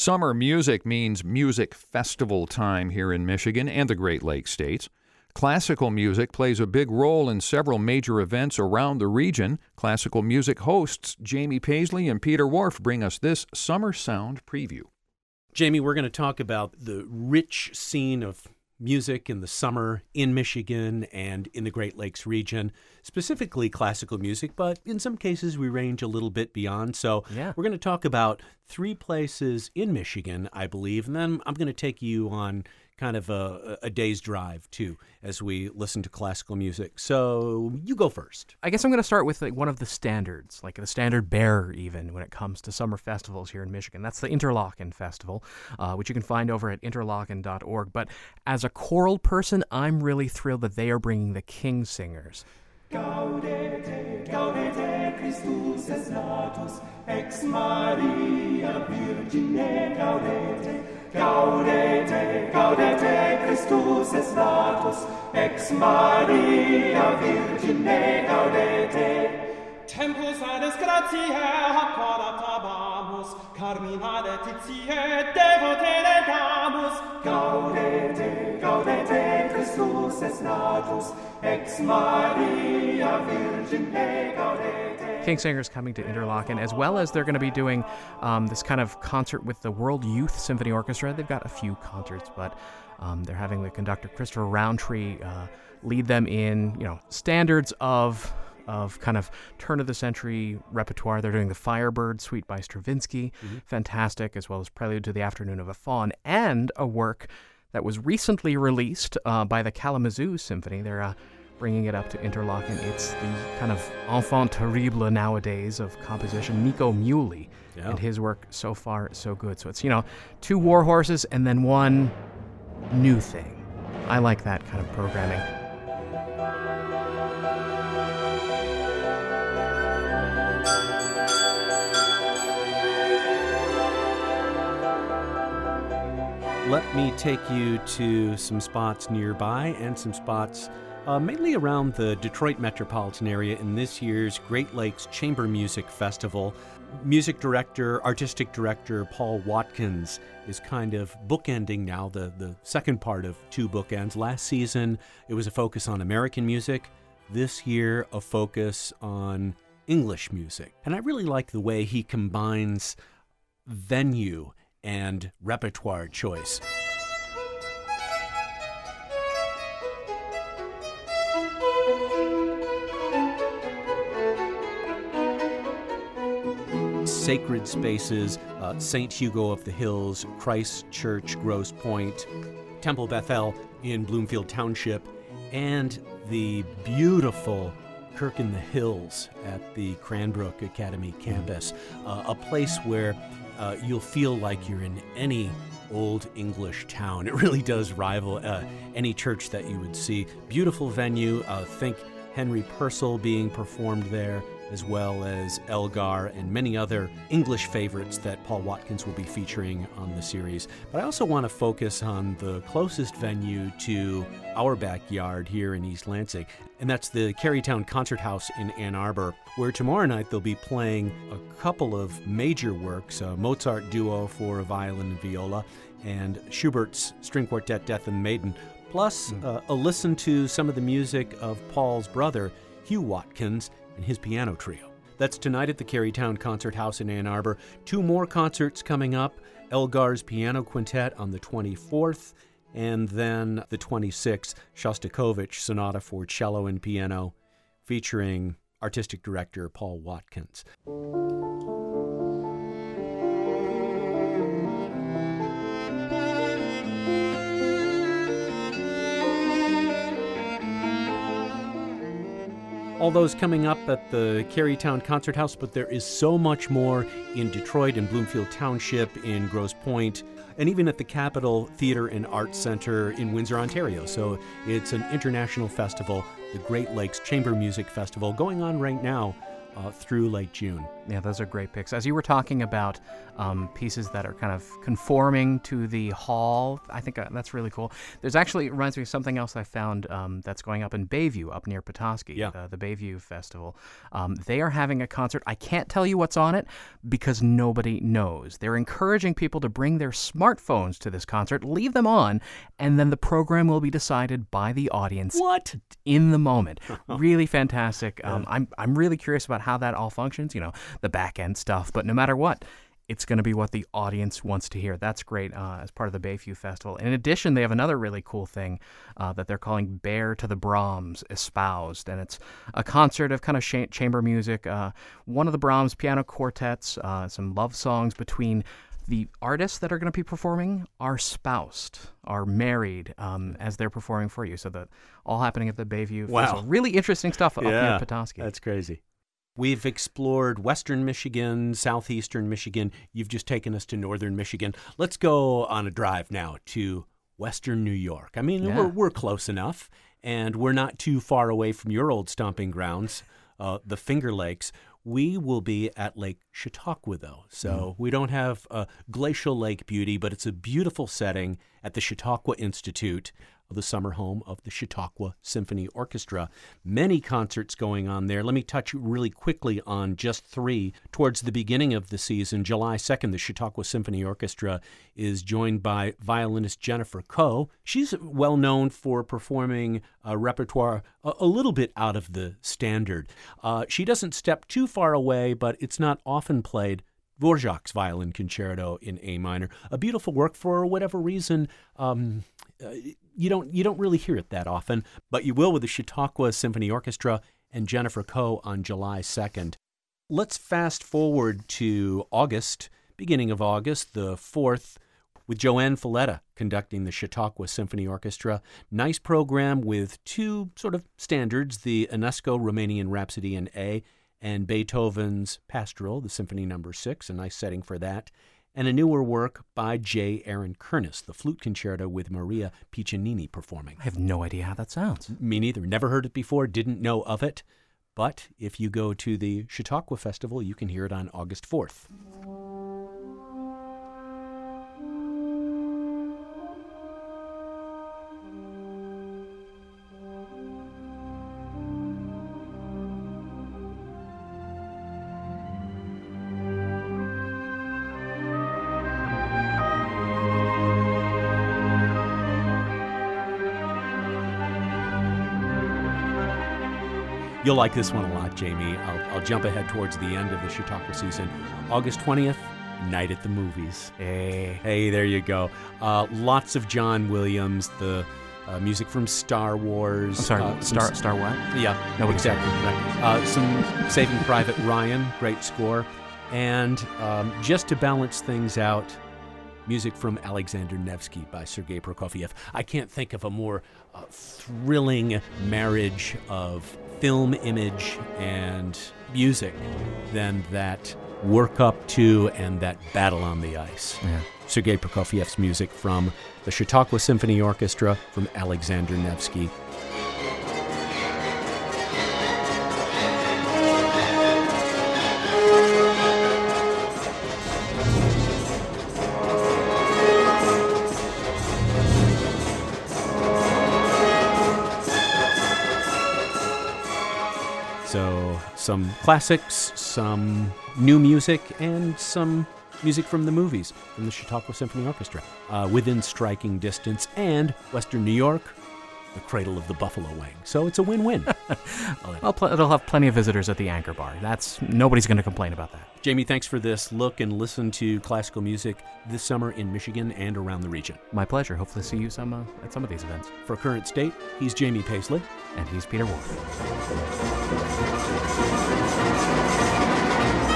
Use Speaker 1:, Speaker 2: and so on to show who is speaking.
Speaker 1: Summer music means music festival time here in Michigan and the Great Lakes states. Classical music plays a big role in several major events around the region. Classical music hosts Jamie Paisley and Peter Wharf bring us this Summer Sound preview.
Speaker 2: Jamie, we're going to talk about the rich scene of music in the summer in Michigan and in the Great Lakes region, specifically classical music, but in some cases we range a little bit beyond. So we're going to talk about 3 places in Michigan, I believe, and then I'm going to take you on kind of a day's drive, too, as we listen to classical music. So you go first.
Speaker 3: I guess I'm going to start with one of the standards, like the standard bearer even, when it comes to summer festivals here in Michigan. That's the Interlochen Festival, which you can find over at interlochen.org. But as a choral person, I'm really thrilled that they are bringing the King Singers.
Speaker 4: Gaudete, gaudete, Christus es natus, ex Maria Virgine, gaudete, gaudete, gaudete, Christus es natus, ex Maria Virgine, gaudete. Tempus adis gratiae apparatabamus, carmina letitiae devote legamus. Gaudete, gaudete, Christus es natus, ex Maria Virgine, gaudete.
Speaker 3: King Singers coming to Interlochen, as well as they're going to be doing this kind of concert with the World Youth Symphony Orchestra. They've got a few concerts, but they're having the conductor Christopher Roundtree lead them in, standards of kind of turn-of-the-century repertoire. They're doing the Firebird Suite by Stravinsky, fantastic, as well as Prelude to the Afternoon of a Faun, and a work that was recently released by the Kalamazoo Symphony. They're bringing it up to Interlochen. It's the kind of enfant terrible nowadays of composition, Nico Muhly, and his work so far so good. So it's, 2 war horses and then 1 new thing. I like that kind of programming.
Speaker 2: Let me take you to some spots nearby and some spots mainly around the Detroit metropolitan area in this year's Great Lakes Chamber Music Festival. Music director, artistic director Paul Watkins is kind of bookending now the second part of 2 bookends. Last season, it was a focus on American music. This year, a focus on English music. And I really like the way he combines venue and repertoire choice. Sacred spaces, St. Hugo of the Hills, Christ Church, Grosse Pointe, Temple Bethel in Bloomfield Township, and the beautiful Kirk in the Hills at the Cranbrook Academy campus, a place where you'll feel like you're in any old English town. It really does rival any church that you would see. Beautiful venue. Think Henry Purcell being performed there, as well as Elgar and many other English favorites that Paul Watkins will be featuring on the series. But I also want to focus on the closest venue to our backyard here in East Lansing, and that's the Carytown Concert House in Ann Arbor, where tomorrow night they'll be playing a couple of major works, a Mozart duo for violin and viola, and Schubert's String Quartet Death and Maiden, plus a listen to some of the music of Paul's brother, Hugh Watkins, and his piano trio. That's tonight at the Carytown Concert House in Ann Arbor. 2 more concerts coming up, Elgar's Piano Quintet on the 24th, and then the 26th, Shostakovich Sonata for Cello and Piano, featuring artistic director Paul Watkins. All those coming up at the Carytown Concert House, but there is so much more in Detroit, in Bloomfield Township, in Grosse Pointe, and even at the Capitol Theatre and Arts Center in Windsor, Ontario. So it's an international festival, the Great Lakes Chamber Music Festival, going on right now through late June.
Speaker 3: Yeah, those are great picks. As you were talking about pieces that are kind of conforming to the hall, I think that's really cool. There's actually, it reminds me of something else I found that's going up in Bayview, up near Petoskey, the Bayview Festival. They are having a concert. I can't tell you what's on it because nobody knows. They're encouraging people to bring their smartphones to this concert, leave them on, and then the program will be decided by the audience.
Speaker 2: What?
Speaker 3: In the moment. Really fantastic. I'm really curious about how that all functions, the back end stuff, but no matter what, it's going to be what the audience wants to hear. That's great as part of the Bayview Festival. In addition, they have another really cool thing that they're calling Bear to the Brahms Espoused, and it's a concert of kind of chamber music. One of the Brahms piano quartets, some love songs between the artists that are going to be performing are spoused, are married as they're performing for you. So that all happening at the Bayview Festival. Really interesting stuff up near Petoskey.
Speaker 2: That's crazy. We've explored western Michigan, southeastern Michigan. You've just taken us to northern Michigan. Let's go on a drive now to western New York. I mean, we're close enough, and we're not too far away from your old stomping grounds, the Finger Lakes. We will be at Lake Chautauqua, though. So we don't have glacial lake beauty, but it's a beautiful setting at the Chautauqua Institute, the summer home of the Chautauqua Symphony Orchestra. Many concerts going on there. Let me touch really quickly on just 3. Towards the beginning of the season, July 2nd, the Chautauqua Symphony Orchestra is joined by violinist Jennifer Coe. She's well known for performing a repertoire a little bit out of the standard. She doesn't step too far away, but it's not often played. Dvorak's Violin Concerto in A minor, a beautiful work. For whatever reason, you don't really hear it that often, but you will with the Chautauqua Symphony Orchestra and Jennifer Coe on July 2nd. Let's fast forward to August, beginning of August, the 4th, with Joanne Falletta conducting the Chautauqua Symphony Orchestra. Nice program with 2 sort of standards, the Ionesco Romanian Rhapsody in A and Beethoven's Pastoral, the Symphony No. 6, a nice setting for that, and a newer work by J. Aaron Kernis, the Flute Concerto with Maria Piccinini performing.
Speaker 3: I have no idea how that sounds.
Speaker 2: Me neither. Never heard it before, didn't know of it. But if you go to the Chautauqua Festival, you can hear it on August 4th. You'll like this one a lot, Jamie. I'll jump ahead towards the end of the Chautauqua season. August 20th, Night at the Movies. Hey, there you go. Lots of John Williams, the music from Star Wars.
Speaker 3: I'm sorry, Star what?
Speaker 2: Yeah, no, exactly. Right. Some Saving Private Ryan, great score. And just to balance things out, music from Alexander Nevsky by Sergei Prokofiev. I can't think of a more thrilling marriage of film image and music than that work up to and that battle on the ice.
Speaker 3: Yeah.
Speaker 2: Sergei Prokofiev's music from the Chautauqua Symphony Orchestra from Alexander Nevsky. So some classics, some new music, and some music from the movies from the Chautauqua Symphony Orchestra within striking distance, and Western New York, the cradle of the buffalo wing. So it's a win-win.
Speaker 3: It'll have plenty of visitors at the Anchor Bar. Nobody's going to complain about that.
Speaker 2: Jamie, thanks for this look and listen to classical music this summer in Michigan and around the region.
Speaker 3: My pleasure. Hopefully see you at some of these events.
Speaker 2: For Current State, he's Jamie Paisley.
Speaker 3: And he's Peter Wolf.